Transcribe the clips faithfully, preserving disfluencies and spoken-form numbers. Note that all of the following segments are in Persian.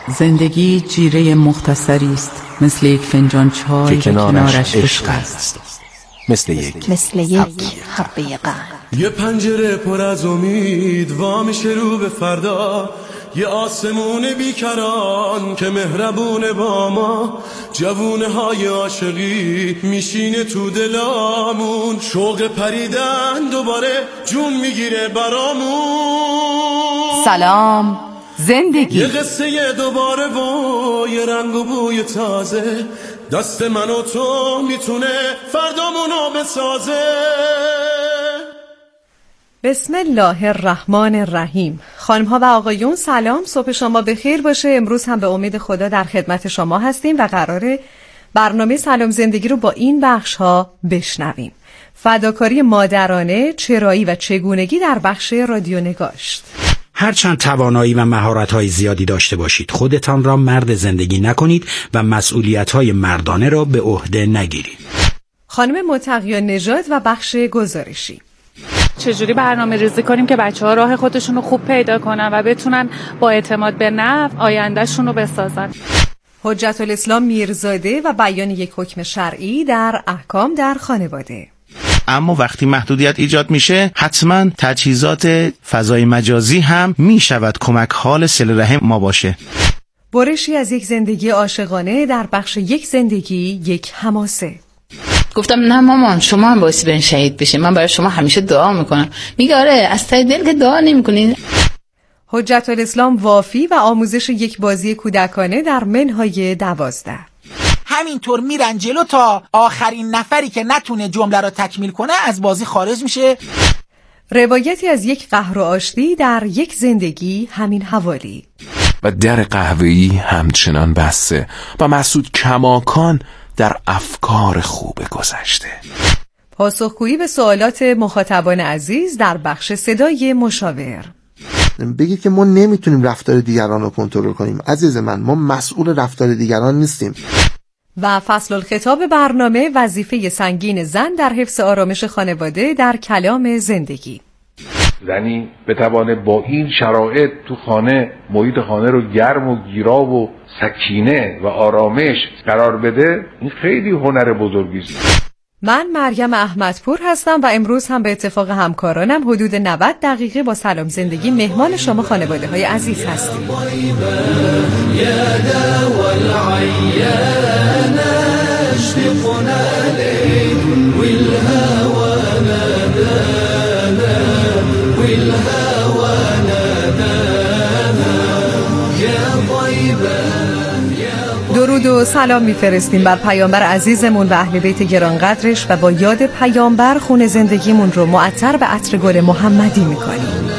زندگی جیره مختصری است، مثل یک فنجان چای که کنارش عشق است، مثل یک مثل یک حبه قند. یه پنجره پر از امید وا میشه رو به فردا، یه آسمون بیکران که مهربونه با ما، جوونه های عاشقی میشینه تو دلامون، شوق پریدن دوباره جون میگیره برامون. سلام زندگی، یه قصه دوباره و یه رنگ و بوی تازه، دست من و تو میتونه فردامونو بسازه. بسم الله الرحمن الرحیم. خانم ها و آقایون سلام، صبح شما بخیر باشه. امروز هم به امید خدا در خدمت شما هستیم و قراره برنامه سلام زندگی رو با این بخش ها بشنویم: فداکاری مادرانه، چرایی و چگونگی در بخش رادیو نگاشت. هرچند توانایی و مهارت‌های زیادی داشته باشید، خودتان را مرد زندگی نکنید و مسئولیت‌های مردانه را به عهده نگیرید. خانم متقیه نژاد و بخش گزارشی: چجوری برنامه ریزی کنیم که بچه‌ها راه خودشون رو خوب پیدا کنن و بتونن با اعتماد به نفس آیندهشون رو بسازن. حجت الاسلام میرزاده و بیان یک حکم شرعی در احکام در خانواده. اما وقتی محدودیت ایجاد میشه، حتما تجهیزات فضای مجازی هم میشود کمک حال صله رحم ما باشه. برشی از یک زندگی عاشقانه در بخش یک زندگی یک حماسه. گفتم نه مامان، شما هم باعث بین شهید بشه، من برای شما همیشه دعا میکنم. میگه آره از ته دل که دعا نمیکنین. حجت الاسلام وافی و آموزش یک بازی کودکانه در منهای دوازده. همینطور میرن جلو تا آخرین نفری که نتونه جمله را تکمیل کنه از بازی خارج میشه. روایتی از یک قهر و آشتی در یک زندگی همین حوالی. و در قهوه‌ای همچنان بسته و مسعود کماکان در افکار خوب گذشته. پاسخگویی به سوالات مخاطبان عزیز در بخش صدای مشاور. بگی که ما نمیتونیم رفتار دیگران رو کنترل کنیم. عزیز من، ما مسئول رفتار دیگران نیستیم. و فصل الخطاب برنامه: وظیفه سنگین زن در حفظ آرامش خانواده در کلام زندگی. زنی بتوانه با این شرایط تو خانه محیط خانه رو گرم و گیرا و سکینه و آرامش قرار بده، این خیلی هنر بزرگی است. من مریم احمدپور هستم و امروز هم به اتفاق همکارانم حدود نود دقیقه با سلام زندگی مهمان شما خانواده های عزیز هستیم. درود و سلام میفرستیم بر پیامبر عزیزمون و اهل بیت گرانقدرش و با یاد پیامبر خون زندگیمون رو معطر به عطر گل محمدی میکنیم.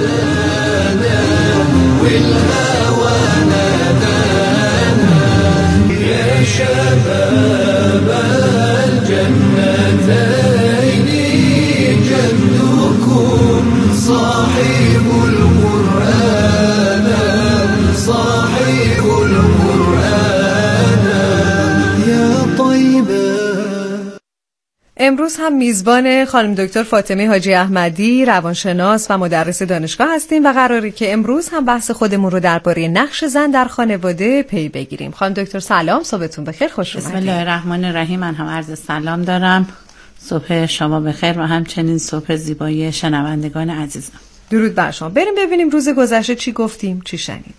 امروز هم میزبان خانم دکتر فاطمه حاجی احمدی، روانشناس و مدرس دانشگاه هستیم و قراره که امروز هم بحث خودمون رو درباره نقش زن در خانواده پی بگیریم. خانم دکتر سلام، صبحتون بخیر، خوش اومدید. بسم الله الرحمن الرحیم. من هم عرض سلام دارم. صبح شما بخیر و همچنین صبح زیبای شنوندگان عزیزم. درود بر شما. بریم ببینیم روز گذشته چی گفتیم، چی شنیدیم.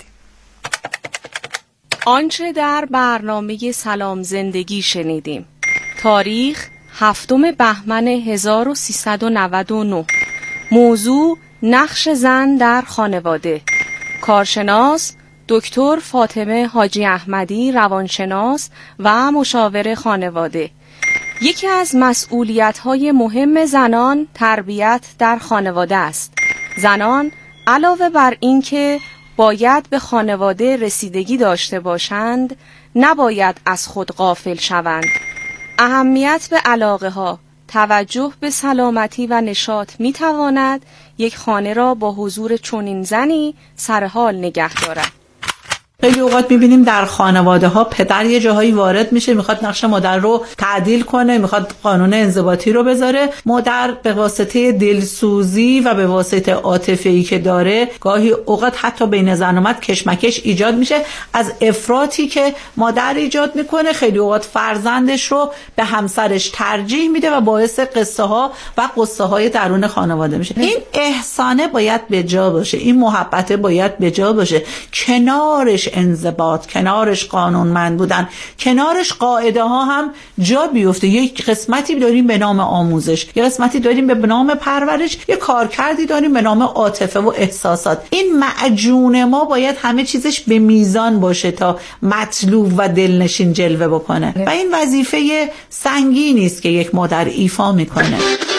آنچه در برنامه سلام زندگی شنیدیم: تاریخ هفتم بهمن هزار و سیصد و نود و نه. موضوع: نقش زن در خانواده. کارشناس دکتر فاطمه حاجی احمدی، روانشناس و مشاور خانواده. یکی از مسئولیت‌های مهم زنان تربیت در خانواده است. زنان علاوه بر اینکه باید به خانواده رسیدگی داشته باشند، نباید از خود غافل شوند. اهمیت به علاقه ها، توجه به سلامتی و نشاط می تواند یک خانه را با حضور چنین زنی سرحال نگه دارد. خیلی اوقات میبینیم در خانواده ها پدر یه جاهایی وارد میشه، میخواد نقش مادر رو تعدیل کنه، میخواد قانون انضباطی رو بذاره. مادر به واسطه دلسوزی و به واسطه عاطفه‌ای که داره گاهی اوقات حتی بین زن و مرد کشمکش ایجاد میشه از افراطی که مادر ایجاد میکنه. خیلی اوقات فرزندش رو به همسرش ترجیح میده و باعث قصه ها و قصه های درون خانواده میشه. این احسانه باید به جا باشه، این محبت باید به جا باشه، کنارش انضباط، کنارش قانونمند بودن، کنارش قاعده ها هم جا بیفته. یک قسمتی داریم به نام آموزش، یک قسمتی داریم به نام پرورش، یک کارکردی داریم به نام عاطفه و احساسات. این معجون ما باید همه چیزش به میزان باشه تا مطلوب و دلنشین جلوه بکنه و این وظیفه سنگینی است که یک مادر ایفا میکنه.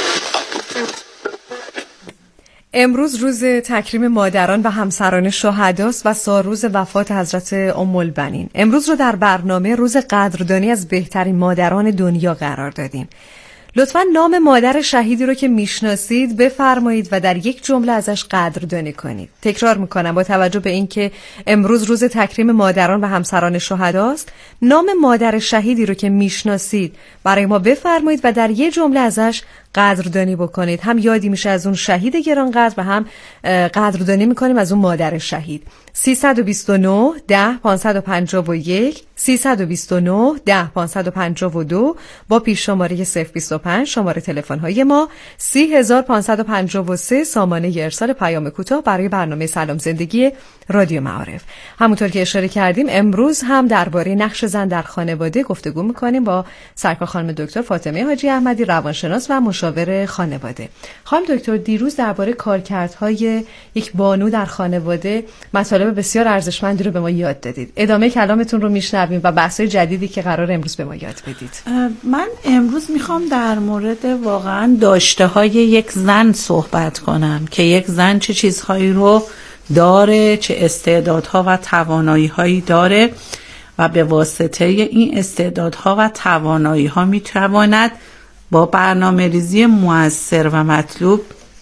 امروز روز تکریم مادران و همسران شهداست و سالروز وفات حضرت ام البنین. امروز رو در برنامه روز قدردانی از بهترین مادران دنیا قرار دادیم. لطفاً نام مادر شهیدی رو که میشناسید بفرمایید و در یک جمله ازش قدردانی کنید. تکرار میکنم با توجه به اینکه امروز روز تکریم مادران و همسران شهداست، نام مادر شهیدی رو که میشناسید برای ما بفرمایید و در یک جمله ازش قدردانی بکنید. هم یادی میشه از اون شهید گرانقدر و هم قدردانی میکنیم از اون مادر شهید. سیصد و بیست و نه ده پانصد و پنجاه و یک سیصد و بیست و نه ده پانصد و پنجاه و دو با پیش شماره صفر بیست و پنج شماره تلفن های ما، سی هزار پانصد و پنجاه و سه سامانه ارسال پیام کوتاه برای برنامه سلام زندگی رادیو معارف. همونطور که اشاره کردیم امروز هم درباره نقش زن در خانواده گفتگو میکنیم با سرکار خانم دکتر فاطمه حاجی احمدی، روانشناس و مشاور خانواده. خانم دکتر، دیروز درباره کارکردهای یک بانو در خانواده مطالب بسیار ارزشمندی رو به ما یاد دادید. ادامه کلامتون رو میشنویم و بحث‌های جدیدی که قرار امروز به ما یاد بدید. من امروز میخوام در مورد واقعا داشته‌های یک زن صحبت کنم که یک زن چه چیزهایی رو داره، چه استعدادها و توانایی‌هایی داره و به واسطه این استعدادها و توانایی‌ها میتواند با برنامه‌ریزی مؤثر و مطلوب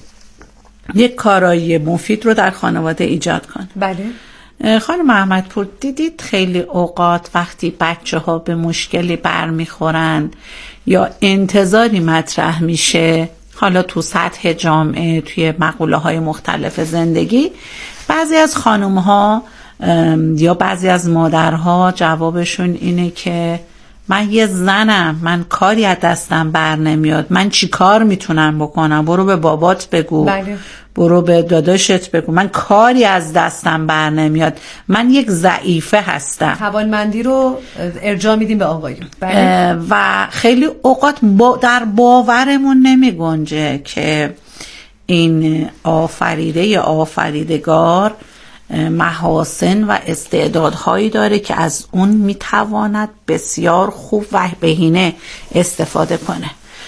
یک کارایی مفید رو در خانواده ایجاد کنه. بله. خانم احمدپور، دیدید خیلی اوقات وقتی بچه ها به مشکلی برمیخورن یا انتظاری مطرح میشه، حالا تو سطح جامعه، توی مقوله های مختلف زندگی، بعضی از خانم ها یا بعضی از مادرها جوابشون اینه که من یه زنم، من کاری از دستم بر نمیاد، من چی کار میتونم بکنم؟ برو به بابات بگو. بله. برو به داداشت بگو، من کاری از دستم بر نمیاد، من یک ضعیفه هستم. توانمندی رو ارجاع میدیم به آقایون. بله. و خیلی اوقات با در باورمون نمی گنجه که این آفریده آفریدگار محاسن و استعدادهایی داره که از اون میتواند بسیار خوب و بهینه استفاده کنه.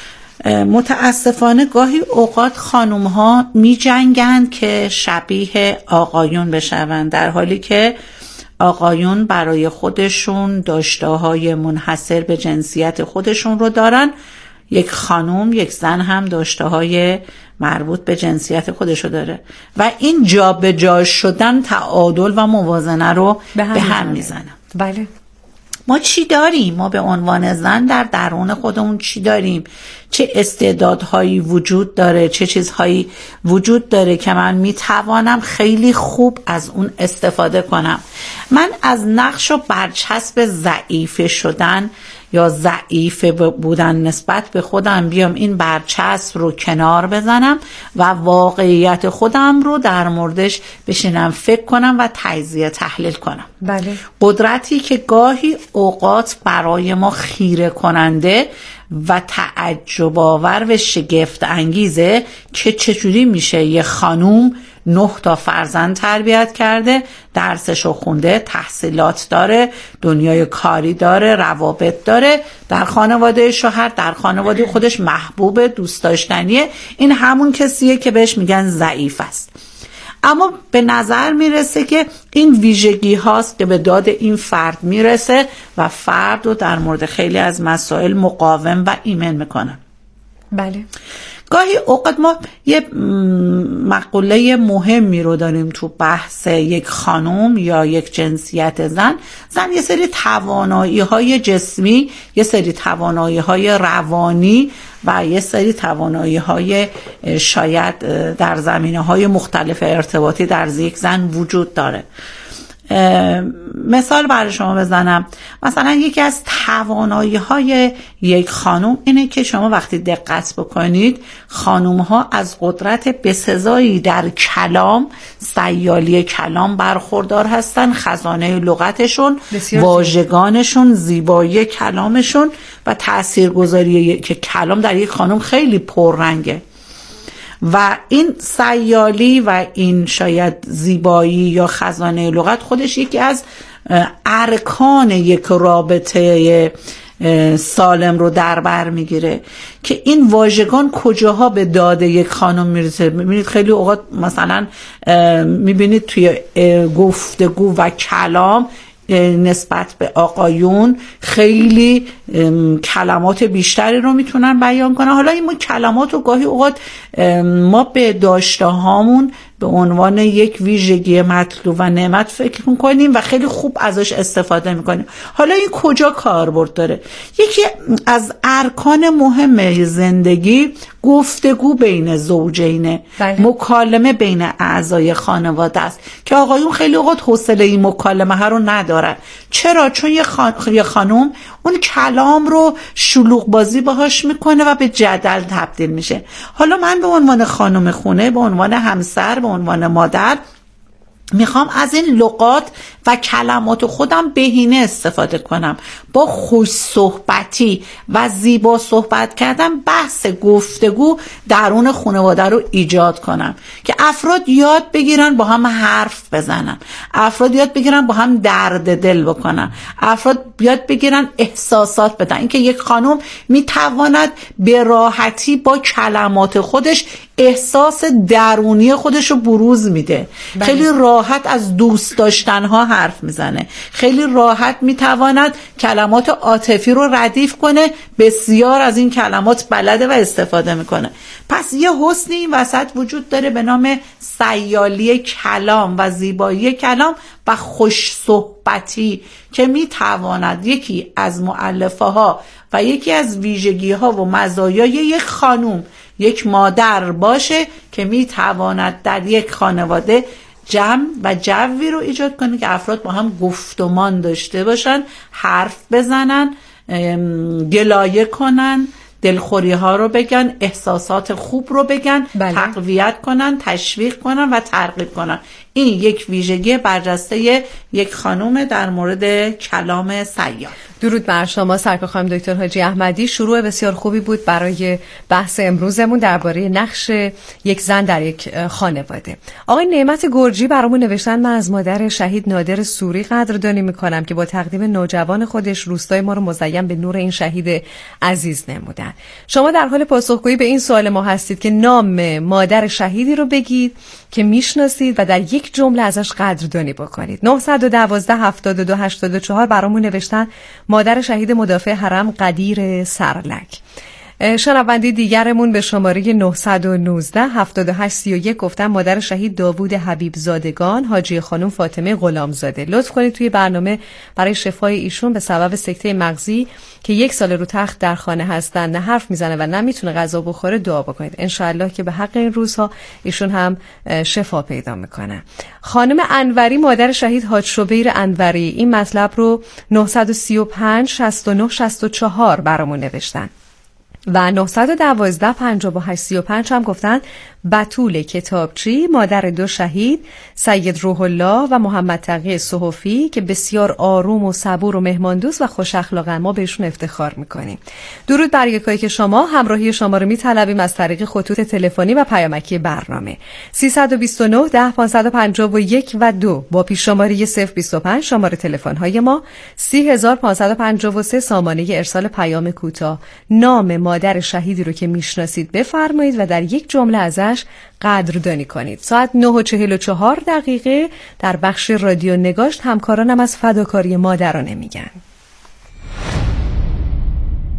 متاسفانه گاهی اوقات خانوم ها می جنگن که شبیه آقایون بشون، در حالی که آقایون برای خودشون داشته‌های منحصر به جنسیت خودشون رو دارن. یک خانوم، یک زن هم داشته‌های مربوط به جنسیت خودشو داره و این جا به جا شدن تعادل و موازنه رو به هم, هم میزنه. بله. ما چی داریم؟ ما به عنوان زن در درون خودمون چی داریم؟ چه استعدادهایی وجود داره؟ چه چیزهایی وجود داره که من میتوانم خیلی خوب از اون استفاده کنم؟ من از نقش و برچسب ضعیف شدن یا ضعیف بودن نسبت به خودم بیام این برچسب رو کنار بزنم و واقعیت خودم رو در موردش بشینم فکر کنم و تجزیه تحلیل کنم. بله. قدرتی که گاهی اوقات برای ما خیره کننده و تعجب آور و شگفت انگیزه که چجوری میشه یه خانوم نه تا فرزند تربیت کرده، درسشو خونده، تحصیلات داره، دنیای کاری داره، روابط داره، در خانواده شوهر، در خانواده خودش محبوب، دوست داشتنیه. این همون کسیه که بهش میگن ضعیف است. اما به نظر میرسه که این ویژگی هاست که به داد این فرد میرسه و فرد رو در مورد خیلی از مسائل مقاوم و ایمن میکنه. بله. گاهی اوقات ما یه مقوله مهمی رو داریم تو بحث یک خانم یا یک جنسیت زن. زن یه سری توانایی های جسمی، یه سری توانایی های روانی و یه سری توانایی های شاید در زمینه های مختلف ارتباطی در یک زن وجود داره. مثال برای شما بزنم، مثلا یکی از توانایی های یک خانم اینه که شما وقتی دقت بکنید خانم ها از قدرت بسزایی در کلام، سیالی کلام برخوردار هستن، خزانه لغتشون، واژگانشون، زیبایی کلامشون و تاثیرگذاری که کلام در یک خانم خیلی پررنگه و این سیالی و این شاید زیبایی یا خزانه لغت خودش یکی از ارکان یک رابطه سالم رو در بر میگیره که این واژگان کجاها به داد یک خانم میرسه. میبینید خیلی اوقات مثلا میبینید توی گفتگو و کلام نسبت به آقایون خیلی کلمات بیشتری رو میتونن بیان کنن. حالا این کلمات رو گاهی اوقات ما به داشته هامون به عنوان یک ویژگی مطلوب و نعمت فکر میکنیم و خیلی خوب ازش استفاده میکنیم. حالا این کجا کاربرد داره؟ یکی از ارکان مهم زندگی گفتگو بین زوجینه، بله. مکالمه بین اعضای خانواده است که آقایون خیلی اوقات حوصله این مکالمه ها رو ندارن. چرا؟ چون یه, خان... یه خانم اون کلام رو شلوغ بازی باهاش میکنه و به جدل تبدیل میشه. حالا من به عنوان خانم خونه، به عنوان همسر، به عنوان مادر میخوام از این لغات و کلمات خودم بهینه استفاده کنم، با خوش صحبتی و زیبا صحبت کردن بحث گفتگو درون خانواده رو ایجاد کنم که افراد یاد بگیرن با هم حرف بزنن، افراد یاد بگیرن با هم درد دل بکنن، افراد یاد بگیرن احساسات بدن. اینکه یک خانم میتواند به راحتی با کلمات خودش احساس درونی خودش رو بروز میده. بله. خیلی راحت از دوست داشتن ها حرف میزنه، خیلی راحت میتواند کلمات عاطفی رو ردیف کنه، بسیار از این کلمات بلده و استفاده میکنه. پس یه حسنی این وسط وجود داره به نام سیالی کلام و زیبایی کلام و خوش صحبتی که میتواند یکی از مؤلفه ها و یکی از ویژگی ها و مزایای یک خانوم، یک مادر باشه که میتواند در یک خانواده جمع و جوی رو ایجاد کنه که افراد با هم گفتمان داشته باشن، حرف بزنن، گلایه کنن، دلخوری ها رو بگن، احساسات خوب رو بگن، بله. تقویت کنن، تشویق کنن و ترغیب کنن. این یک ویژگی برجسته یک خانم در مورد کلام سیال. درود بر شما سرکار خانم دکتر حاجی احمدی. شروع بسیار خوبی بود برای بحث امروزمون درباره نقش یک زن در یک خانواده. آقای نعمت گرجی برامون نوشتن من از مادر شهید نادر سوری قدردانی میکنم که با تقدیم نوجوان خودش روستای ما رو مزین به نور این شهید عزیز نمودن. شما در حال پاسخگویی به این سوال ما هستید که نام مادر شهیدی رو بگید که میشناسید و در یک جمله ازش قدردانی بکنید. نه یک دو هفتاد و دو هشتاد و چهار برامون نوشتن مادر شهید مدافع حرم قدیر سرلک. شنونده دیگرمون به شماره نه یک نه هفتاد و هشت سی و یک گفتن مادر شهید داوود حبیب زادگان حاجی خانم فاطمه غلامزاده. لطف کنید توی برنامه برای شفای ایشون به سبب سکته مغزی که یک سال رو تخت در خانه هستن، نه حرف میزنه و نه میتونه غذا بخوره دعا بکنید. انشاءالله که به حق این روزها ایشون هم شفا پیدا میکنه. خانم انوری مادر شهید حاج شبیر انوری این مطلب رو نه سه پنج شصت و نه شصت و چهار برامون نوشتن و نه یک دو پنجاه و هشت سی و پنج هم گفتن بتول کتابچی مادر دو شهید سید روح الله و محمد تقی صحفی که بسیار آروم و صبور و مهماندوست و خوش اخلاقن. ما بهشون افتخار میکنیم. درود بر یکایی که شما. همراهی شما رو میطلبیم از طریق خطوط تلفنی و پیامکی برنامه سیصد و بیست و نه ده پانصد و پنجاه و یک و دو با پیش شماره صفر بیست و پنج شماره تلفن های ما سی هزار پانصد و پنجاه و سه سامانه ارسال پیام کوتاه. نام مادر شهیدی رو که میشناسید بفرمایید و در یک جمله ازش قدردانی کنید. ساعت نه و چهل و چهار دقیقه در بخش رادیو نگاشت همکارانم از فداکاری مادرانه میگن.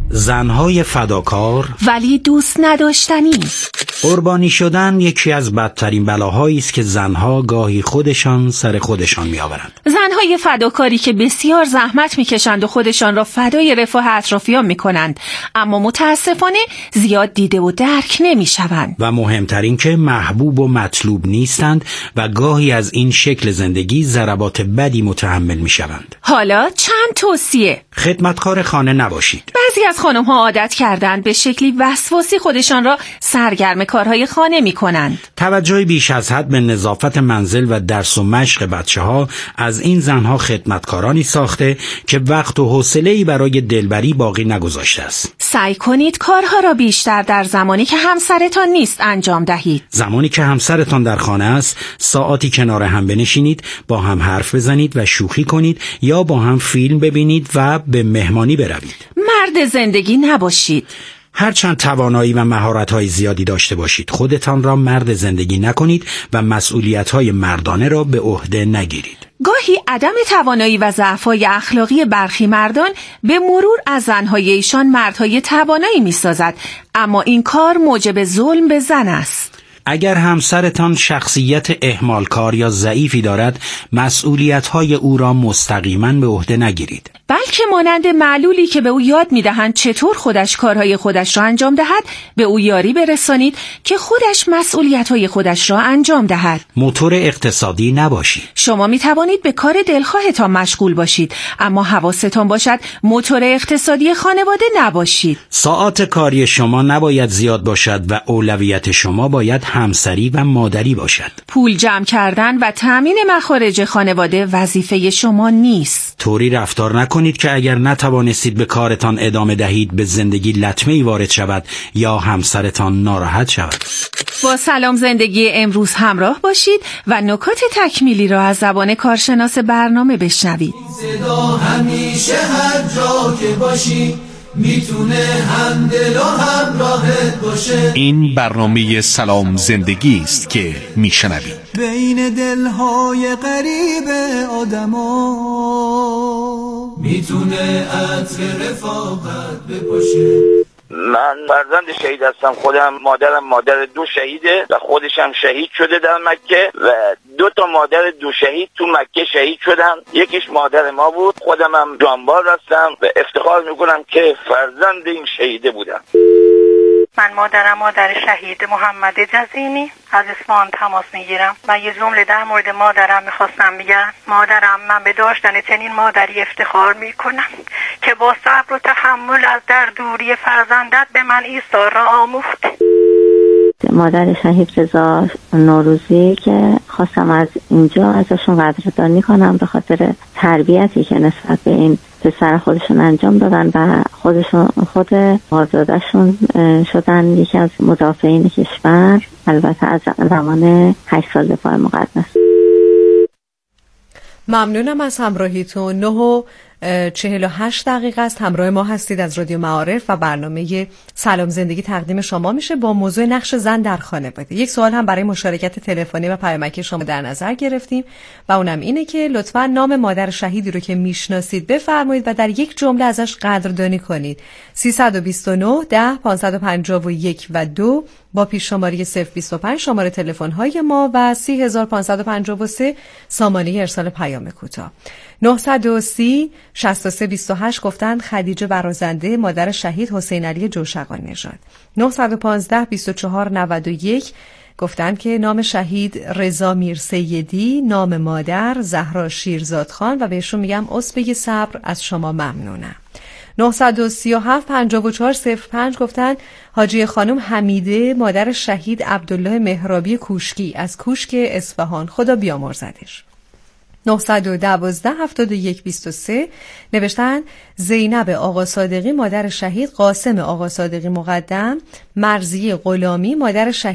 زنهای فداکار ولی دوست نداشتنی. قربانی شدن یکی از بدترین بلاهایی است که زنها گاهی خودشان سر خودشان میآورند. زنهای فداکاری که بسیار زحمت میکشند و خودشان را فدای رفاه اطرافیان میکنند، اما متاسفانه زیاد دیده و درک نمیشوند. و مهمترین که محبوب و مطلوب نیستند و گاهی از این شکل زندگی ضربات بدی متحمل میشوند. حالا چند توصیه. خدمتکار خانه نباشید. بعضی از خانم ها عادت کردند به شکلی وسواسی خودشان را سرگرم کارهای خانه می کنند. توجه بیش از حد به نظافت منزل و درس و مشق بچه ها از این زنها خدمتکارانی ساخته که وقت و حوصله‌ای برای دلبری باقی نگذاشته است. سعی کنید کارها را بیشتر در زمانی که همسرتان نیست انجام دهید. زمانی که همسرتان در خانه است، ساعتی کنار هم بنشینید، با هم حرف بزنید و شوخی کنید یا با هم فیلم ببینید و به مهمانی بروید. مرد زندگی نباشید. هرچند توانایی و مهارت‌های زیادی داشته باشید، خودتان را مرد زندگی نکنید و مسئولیت‌های مردانه را به عهده نگیرید. گاهی عدم توانایی و ضعف‌های اخلاقی برخی مردان به مرور از زن‌های ایشان مردهای توانایی می‌سازد، اما این کار موجب ظلم به زن است. اگر همسرتان شخصیت اهمالکار یا ضعیفی دارد، مسئولیت‌های او را مستقیما به عهده نگیرید. بلکه مانند معلولی که به او یاد می‌دهند چطور خودش کارهای خودش را انجام دهد، به او یاری برسانید که خودش مسئولیت‌های خودش را انجام دهد. موتور اقتصادی نباشید. شما می‌توانید به کار دلخواهتان مشغول باشید، اما حواستان باشد موتور اقتصادی خانواده نباشید. ساعات کاری شما نباید زیاد باشد و اولویت شما باید همسری و مادری باشد. پول جمع کردن و تأمین مخارج خانواده وظیفه شما نیست. طوری رفتار نکنید که اگر نتوانستید به کارتان ادامه دهید به زندگی لطمه‌ای وارد شود یا همسرتان ناراحت شود. با سلام زندگی امروز همراه باشید و نکات تکمیلی را از زبان کارشناس برنامه بشنوید. صدا همیشه هر جا که باشی میتونه هم دل و هم راحت باشه. این برنامه سلام زندگی است که میشنوید. بین دلهای غریب آدما میتونه عطر رفاقت بپاشه. من فرزند شهید هستم. خودم مادرم مادر دو شهیده و خودش هم شهید شده در مکه و دو تا مادر دو شهید تو مکه شهید شدن. یکیش مادر ما بود. خودم هم جانباز هستم و افتخار میکنم که فرزند این شهیده بودم. من مادرم مادر شهید محمد جزینی از اصفهان تماس میگیرم و یه جمله در مورد مادرم میخواستم بگم. مادرم، من به داشتن چنین مادری افتخار میکنم که با صبر و تحمل از در دوری فرزندت به من ایثار را آموخت. مادر شهید رضا نوروزی که خواستم از اینجا ازشون قدردانی کنم به خاطر تربیتی که نسبت به این پسر خودشون انجام دادن و خودشون خود آزادشون شدن یکی از مدافعین کشور، البته از زمان هشت سال دفاع مقدس. ممنونم از همراهیتون. نه و چهل و هشت دقیقه است. همراه ما هستید از رادیو معارف و برنامه سلام زندگی تقدیم شما میشه با موضوع نقش زن در خانواده. یک سوال هم برای مشارکت تلفنی و پیامکی شما در نظر گرفتیم و اونم اینه که لطفاً نام مادر شهیدی رو که میشناسید بفرمایید و در یک جمله ازش قدردانی کنید. سیصد و بیست و نه ده پانصد و پنجاه و یک و دو با پیش شماره صفر بیست و پنج شماره تلفن های ما و سی هزار پانصد و پنجاه و سه سامانه ارسال پیام کوتاه. نهصد و سی شصت و سه بیست و هشت گفتند خدیجه برازنده مادر شهید حسین علی جوشقان نژاد. نهصد و پانزده بیست و چهار نود و یک گفتند که نام شهید رضا میرسیدی، نام مادر زهرا شیرزاد خان و بهشون میگم اسبه صبر از شما ممنونم. نهصد و سی و هفت پنجاه و چهار صفر پنج گفتند حاجی خانم حمیده مادر شهید عبدالله مهرابی کوشکی از کوشک اصفهان، خدا بیامرزدش. نهصد و دوازده هفتاد و یک بیست و سه نوشتن زینب آقا صادقی مادر شهید قاسم آقا صادقی مقدم، مرضیه غلامی مادر شهید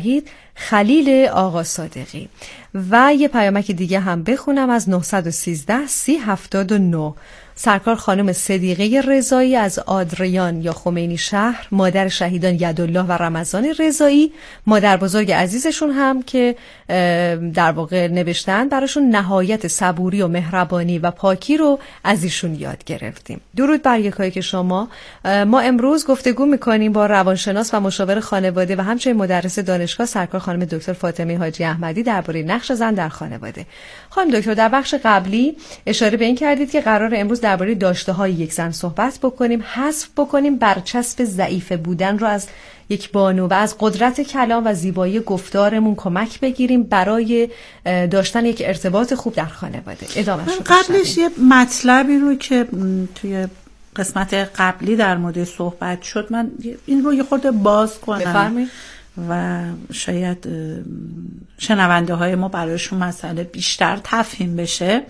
خلیل آقا صادقی. و یه پیامک دیگه هم بخونم از نه یک سه سی هفتاد و نه. سرکار خانم صدیقه رضایی از آدریان یا خمینی شهر، مادر شهیدان یدالله و رمضان رضایی، مادر بزرگ عزیزشون هم که در واقع نوشتن براشون نهایت صبوری و مهربانی و پاکی رو از ایشون یاد گرفتیم. درود بر یکایی که شما. ما امروز گفتگو میکنیم با روانشناس و مشاور خانواده و همچنین مدرس دانشگاه سرکار خانم دکتر فاطمه حاجی احمدی درباره نقش زن در خانواده. خانم دکتر، در بخش قبلی اشاره به این کردید که قرار امروز درباره داشته‌های یک زن صحبت بکنیم، حذف بکنیم برچسب ضعیف بودن رو از یک بانو و از قدرت کلام و زیبایی گفتارمون کمک بگیریم برای داشتن یک ارتباط خوب در خانواده. ادامه شد. قبلش یه مطلبی رو که توی قسمت قبلی در مورد صحبت شد، من این رو یه خورده باز کنم. بفرمایید. و شاید شنونده های ما برایشون مسئله بیشتر تفهیم بشه.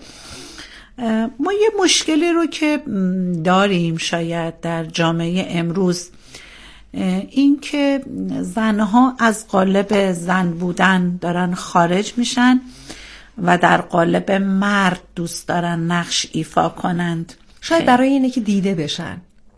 ما یه مشکلی رو که داریم شاید در جامعه امروز، این که زنها از قالب زن بودن دارن خارج میشن و در قالب مرد دوست دارن نقش ایفا کنند. شاید برای اینه که دیده بشن،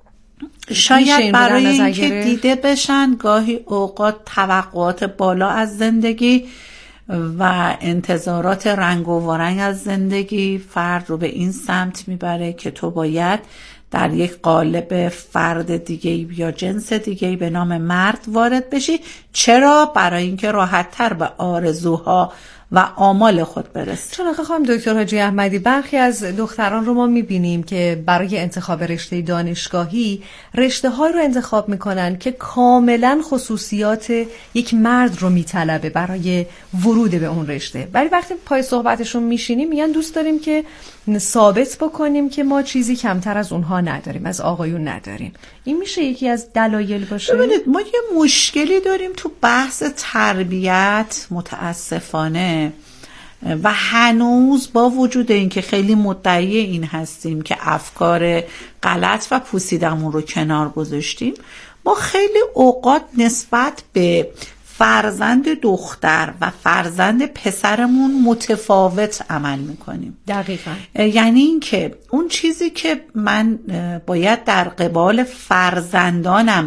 شاید برای اینکه دیده بشن، گاهی اوقات توقعات بالا از زندگی و انتظارات رنگ و وارنگ از زندگی فرد رو به این سمت میبره که تو باید در یک قالب فرد دیگه یا جنس دیگه به نام مرد وارد بشی. چرا؟ برای اینکه راحت‌تر به آرزوها و آمال خود برسی. چون آخه خانم دکتر حاجی احمدی، برخی از دختران رو ما میبینیم که برای انتخاب رشته دانشگاهی رشته های رو انتخاب میکنن که کاملا خصوصیات یک مرد رو میطلبه برای ورود به اون رشته، ولی وقتی پای صحبتشون میشینیم میگن دوست داریم که ثابت بکنیم که ما چیزی کمتر از اونها نداریم، از آقایون نداریم. این میشه یکی از دلایل باشه؟ ببینید، ما یه مشکلی داریم تو بحث تربیت متاسفانه، و هنوز با وجود این که خیلی مدعی این هستیم که افکار غلط و پوسیدمون رو کنار گذاشتیم، ما خیلی اوقات نسبت به فرزند دختر و فرزند پسرمون متفاوت عمل میکنیم. دقیقاً. یعنی این که اون چیزی که من باید در قبال فرزندانم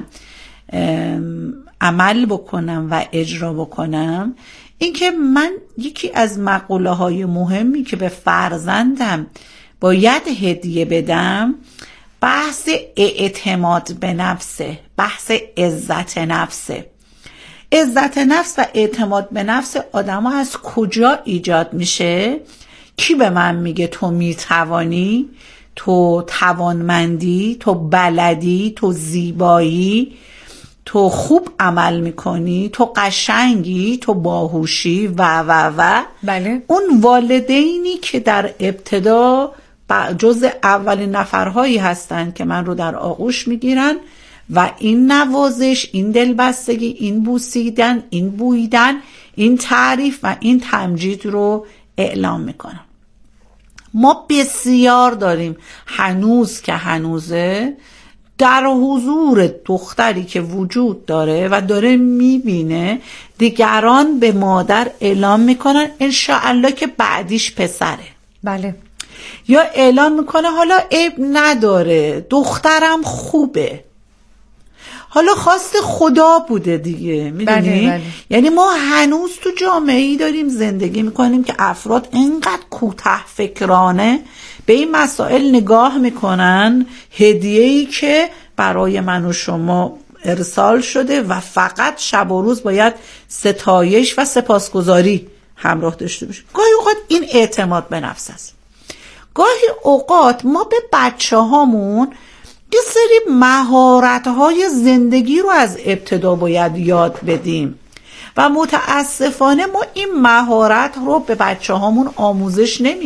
عمل بکنم و اجرا بکنم، این که من یکی از مقوله های مهمی که به فرزندم باید هدیه بدم بحث اعتماد به نفسه، بحث عزت نفسه. عزت نفس و اعتماد به نفس آدم ها از کجا ایجاد میشه؟ کی به من میگه تو میتوانی، تو توانمندی، تو بلدی، تو زیبایی، تو خوب عمل میکنی، تو قشنگی، تو باهوشی و و و بله. اون والدینی که در ابتدا جز اولین نفرهایی هستند که من رو در آغوش میگیرن و این نوازش، این دلبستگی، این بوسیدن، این بویدن، این تعریف و این تمجید رو اعلام میکنن. ما بسیار داریم هنوز که هنوزه در حضور دختری که وجود داره و داره میبینه دیگران به مادر اعلام میکنن انشاءالله که بعدیش پسره. بله. یا اعلام میکنه حالا عیب نداره، دخترم خوبه، حالا خواست خدا بوده دیگه. میدونی؟ بله بله. یعنی ما هنوز تو جامعه‌ای داریم زندگی میکنیم که افراد اینقدر کوته فکرانه به این مسائل نگاه میکنن، هدیه‌ای که برای من و شما ارسال شده و فقط شب و روز باید ستایش و سپاسگزاری همراه داشته باشیم. گاهی اوقات این اعتماد به نفس است. گاهی اوقات ما به بچه هامون یه سری مهارت‌های زندگی رو از ابتدا باید یاد بدیم و متاسفانه ما این مهارت رو به بچه هامون آموزش نمیدیم.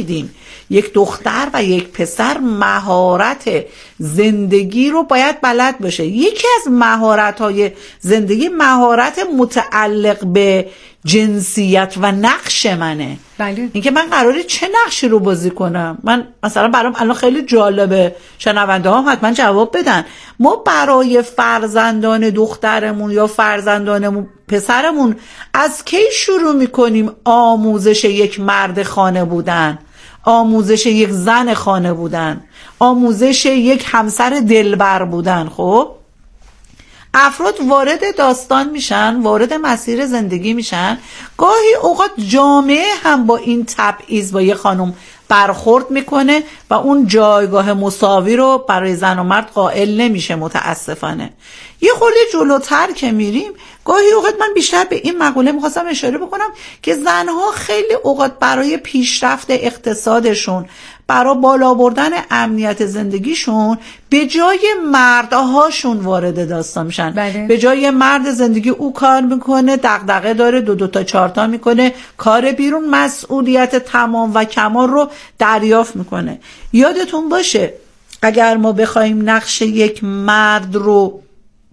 یک دختر و یک پسر مهارت زندگی رو باید بلد باشه. یکی از مهارت‌های زندگی مهارت متعلق به جنسیت و نقش منه. بله. اینکه من قراره چه نقشی رو بازی کنم. من مثلا برام الان خیلی جالبه، شنونده ها حتما جواب بدن. ما برای فرزندان دخترمون یا فرزندانمون پسرمون از کی شروع میکنیم آموزش یک مرد خانه بودن، آموزش یک زن خانه بودن، آموزش یک همسر دلبر بودن؟ خب افراد وارد داستان میشن، وارد مسیر زندگی میشن، گاهی اوقات جامعه هم با این تبعیض با یه خانم برخورد میکنه و اون جایگاه مساوی رو برای زن و مرد قائل نمیشه متاسفانه. یه خورده جلوتر که میریم گاهی اوقات من بیشتر به این مقوله میخواستم اشاره بکنم که زنها خیلی اوقات برای پیشرفت اقتصادشون، برای بالا بردن امنیت زندگیشون به جای مردهاشون وارد داستان میشن. بله. به جای مرد زندگی او کار میکنه، دغدغه داره، دو دو تا چهار تا میکنه، کار بیرون، مسئولیت تمام و کمال رو دریافت میکنه. یادتون باشه اگر ما بخوایم نقش یک مرد رو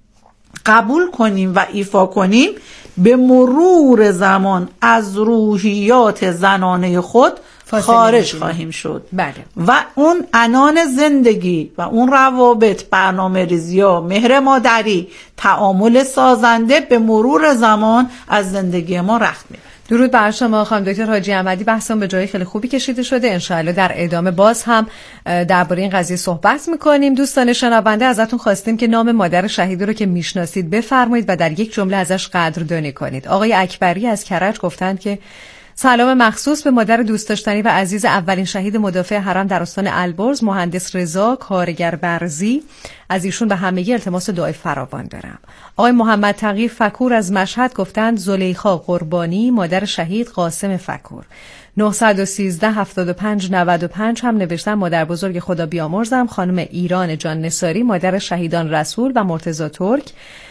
قبول کنیم و ایفا کنیم، به مرور زمان از روحیات زنانه خود خارج خواهیم شد. بله. و اون عنان زندگی و اون روابط، برنامه ریزی ها، مهر مادری، تعامل سازنده به مرور زمان از زندگی ما رخت میده. درود بر شما خانم دکتر حاجی احمدی. بحثم به جای خیلی خوبی کشیده شده. انشاءالله در ادامه باز هم درباره این قضیه صحبت میکنیم. دوستان شنونده ازتون خواستیم که نام مادر شهیدی رو که میشناسید بفرمایید و در یک جمله ازش قدردانی کنید. آقای اکبری از کرج گفتند که سلام مخصوص به مادر دوست داشتنی و عزیز اولین شهید مدافع حرم در استان البرز، مهندس رضا کارگر برزی. از ایشون به همگی التماس دعای فراوان دارم. آقای محمد تقی فکور از مشهد گفتند زلیخا قربانی مادر شهید قاسم فکور. نه یک سه هفت پنج نود و پنج هم نوشتن مادر بزرگ خدا بیامرزم خانم ایران جان نصاری مادر شهیدان رسول و مرتضی ترک،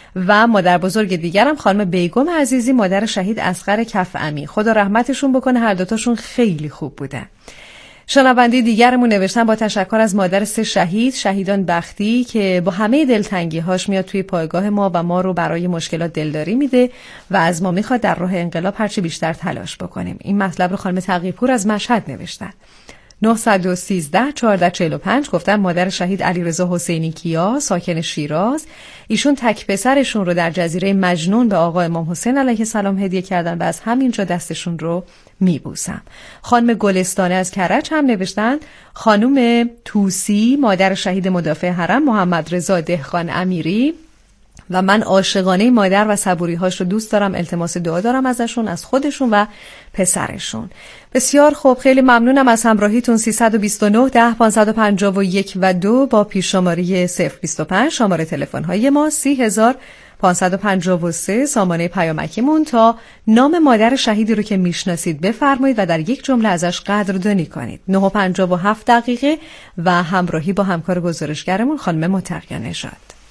و مادر بزرگ دیگرم خانم بیگم عزیزی مادر شهید اصغر کفعمی. خدا رحمتشون بکنه، هر دوتاشون خیلی خوب بودن. شنونده دیگرمون نوشتن با تشکر از مادر سه شهید شهیدان بختی که با همه دلتنگی هاش میاد توی پایگاه ما و ما رو برای مشکلات دلداری میده و از ما میخواد در راه انقلاب هرچی بیشتر تلاش بکنیم. این مطلب رو خانم تقی‌پور از مشهد نوشتن. نه یک سه چهارده چهل و پنج گفتن مادر شهید علیرضا حسینی کیا ساکن شیراز، ایشون تک پسرشون رو در جزیره مجنون به آقا امام حسین علیه السلام هدیه کردن و از همینجا دستشون رو میبوسم. خانم گلستانه از کرج هم نوشتن خانم توسی مادر شهید مدافع حرم محمد رضا دهقان امیری و من عاشقانه مادر و صبوری‌هاش رو دوست دارم، التماس دعا دارم ازشون، از خودشون و پسرشون. بسیار خوب، خیلی ممنونم از همراهیتون. سیصد و بیست و نه ده پانصد و پنجاه و یک و دو با پیش شماره صفر بیست و پنج شماره تلفن‌های ما، سی هزار پانصد و پنجاه و سه سامانه پیامکیمون تا نام مادر شهیدی رو که میشناسید بفرمایید و در یک جمله ازش قدردانی کنید. نه و پنجاه و هفت دقیقه و همراهی با همکار گزارشگرمون خانم متقیه نژاد.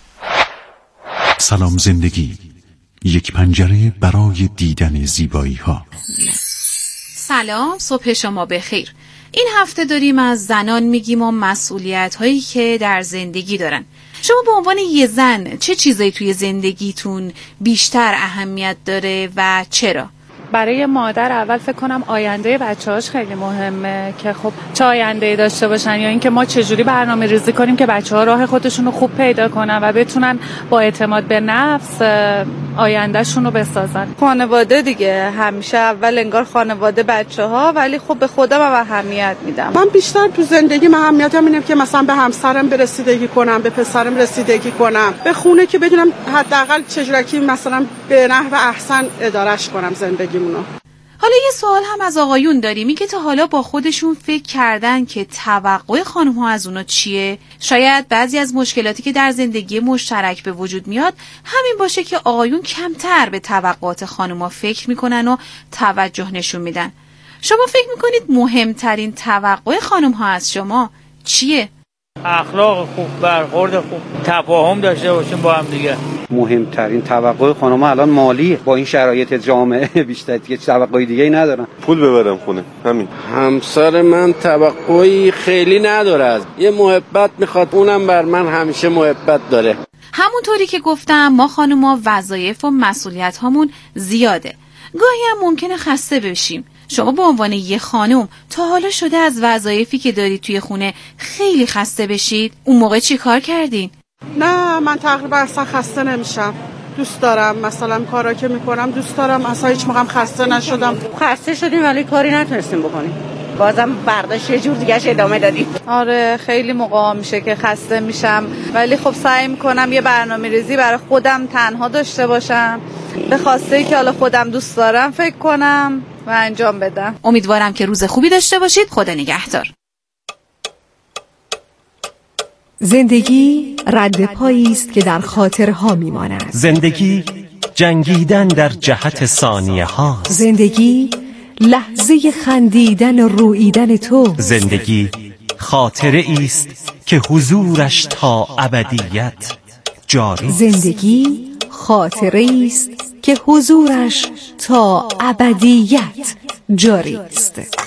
سلام زندگی، یک پنجره برای دیدن زیبایی ها. سلام، صبح شما بخیر. این هفته داریم از زنان میگیم و مسئولیت هایی که در زندگی دارن. شما به عنوان یه زن چه چیزایی توی زندگیتون بیشتر اهمیت داره و چرا؟ برای مادر اول فکر کنم آینده بچه‌هاش خیلی مهمه که خب چه آینده‌ای داشته باشن، یا اینکه ما چجوری برنامه ریزی کنیم که بچه‌ها راه خودشون رو خوب پیدا کنن و بتونن با اعتماد به نفس آیندهشون رو بسازن. خانواده دیگه، همیشه اول انگار خانواده بچه‌ها، ولی خب به خودم هم اهمیت میدم. من بیشتر تو زندگی اهمیتم اینه که مثلا به همسرم برسیدگی کنم، به پسرم رسیدگی کنم، به خونه که بدونم حداقل چجوری مثلا به نحو احسن ادارهش کنم زندگی. حالا یه سوال هم از آقایون داریم، این که تا حالا با خودشون فکر کردن که توقع خانم ها از اونا چیه؟ شاید بعضی از مشکلاتی که در زندگی مشترک به وجود میاد همین باشه که آقایون کمتر به توقعات خانم ها فکر میکنن و توجه نشون میدن. شما فکر میکنید مهمترین توقع خانم ها از شما چیه؟ اخلاق خوب، برخورد خوب، تفاهم داشته باشیم با هم دیگه. مهمترین توقع خانم‌ها الان مالیه. با این شرایط جامعه بیشتر دیگه توقعی دیگه ای ندارن. پول ببرم خونه همین. همسر من توقعی خیلی نداره، از یه محبت میخواد، اونم بر من همیشه محبت داره. همونطوری که گفتم ما خانوما وظایف و مسئولیت هامون زیاده. گاهی هم ممکنه خسته بشیم. شما به عنوان یه خانم تا حالا شده از وظایفی که دارید توی خونه خیلی خسته بشید؟ اون موقع چی کار کردین؟ نه من تقریبا اصلا خسته نمیشم. دوست دارم مثلا کارا که میکنم دوست دارم، اصلا هیچ موقع خسته نشدم. خسته شدیم ولی کاری نتونستیم بکنیم، بازم برداشت یه جور دیگه ادامه دادیم. آره خیلی موقع میشه که خسته میشم، ولی خب سعی میکنم یه برنامه ریزی برای خودم تنها داشته باشم، به خواسته ای که حالا خودم دوست دارم فکر کنم و انجام بدم. امیدوارم که روز خوبی داشته باشید. خدا نگهدار. زندگی رد پایی است که در خاطرها میماند. زندگی جنگیدن در جهت ثانیه ها. زندگی لحظه خندیدن و روییدن تو. زندگی خاطره است که حضورش تا ابدیت جاری. زندگی خاطره است که حضورش تا ابدیت جاری است.